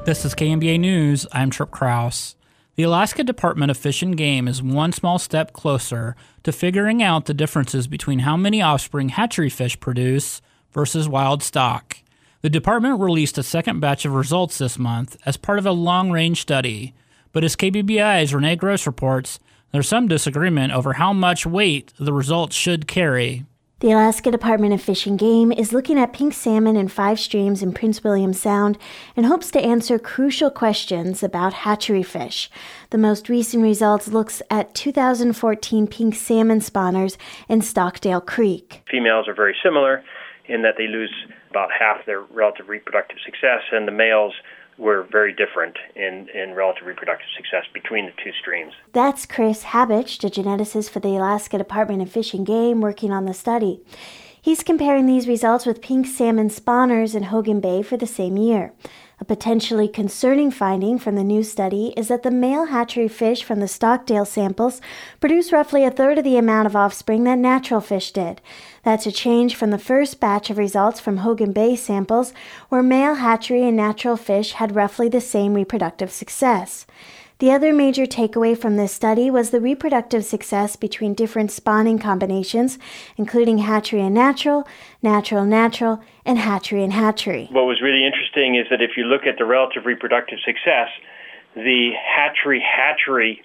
This is KMBA News. I'm Trip Krause. The Alaska Department of Fish and Game is one small step closer to figuring out the differences between how many offspring hatchery fish produce versus wild stock. The department released a second batch of results this month as part of a long-range study. But as KBBI's Renee Gross reports, there's some disagreement over how much weight the results should carry. The Alaska Department of Fish and Game is looking at pink salmon in 5 streams in Prince William Sound and hopes to answer crucial questions about hatchery fish. The most recent results looks at 2014 pink salmon spawners in Stockdale Creek. Females are very similar in that they lose about half their relative reproductive success, and the males were very different in relative reproductive success between the 2 streams. That's Chris Habich, a geneticist for the Alaska Department of Fish and Game, working on the study. He's comparing these results with pink salmon spawners in Hogan Bay for the same year. A potentially concerning finding from the new study is that the male hatchery fish from the Stockdale samples produce roughly a third of the amount of offspring that natural fish did. That's a change from the first batch of results from Hogan Bay samples, where male hatchery and natural fish had roughly the same reproductive success. The other major takeaway from this study was the reproductive success between different spawning combinations, including hatchery and natural, natural, and hatchery. What was really interesting is that if you look at the relative reproductive success, the hatchery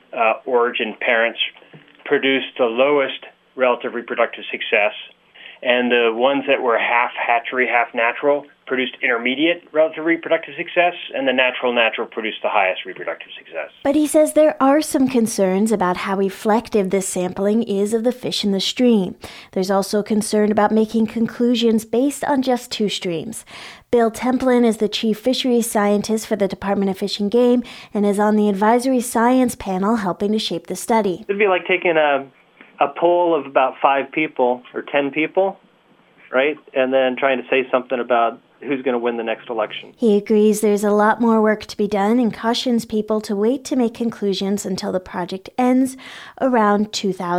origin parents produced the lowest relative reproductive success, and the ones that were half hatchery, half natural produced intermediate relative reproductive success, and the natural produced the highest reproductive success. But he says there are some concerns about how reflective this sampling is of the fish in the stream. There's also concern about making conclusions based on just 2 streams. Bill Templin is the chief fisheries scientist for the Department of Fish and Game and is on the advisory science panel helping to shape the study. It'd be like taking a poll of about 5 people or 10 people, right? And then trying to say something about who's going to win the next election. He agrees there's a lot more work to be done and cautions people to wait to make conclusions until the project ends around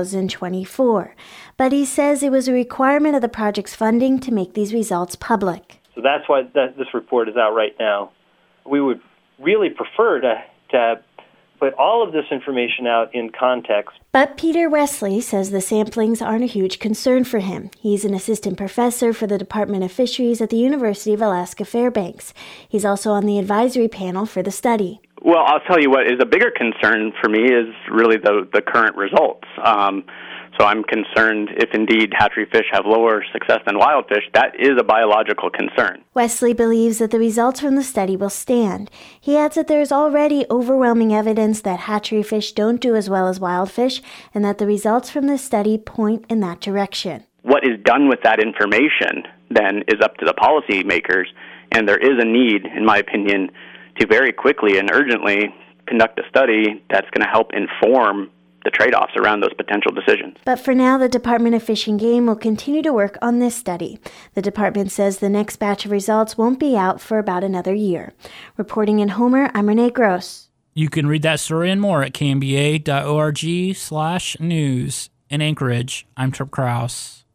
2024. But he says it was a requirement of the project's funding to make these results public. So that's why this report is out right now. We would really prefer to put all of this information out in context. But Peter Wesley says the samplings aren't a huge concern for him. He's an assistant professor for the Department of Fisheries at the University of Alaska Fairbanks. He's also on the advisory panel for the study. Well, I'll tell you what is a bigger concern for me is really the current results. So I'm concerned if indeed hatchery fish have lower success than wild fish, that is a biological concern. Wesley believes that the results from the study will stand. He adds that there is already overwhelming evidence that hatchery fish don't do as well as wild fish, and that the results from this study point in that direction. What is done with that information then is up to the policymakers, and there is a need, in my opinion, to very quickly and urgently conduct a study that's going to help inform the trade-offs around those potential decisions. But for now, the Department of Fish and Game will continue to work on this study. The department says the next batch of results won't be out for about another year. Reporting in Homer, I'm Renee Gross. You can read that story and more at kmba.org/news. In Anchorage, I'm Trip Krause.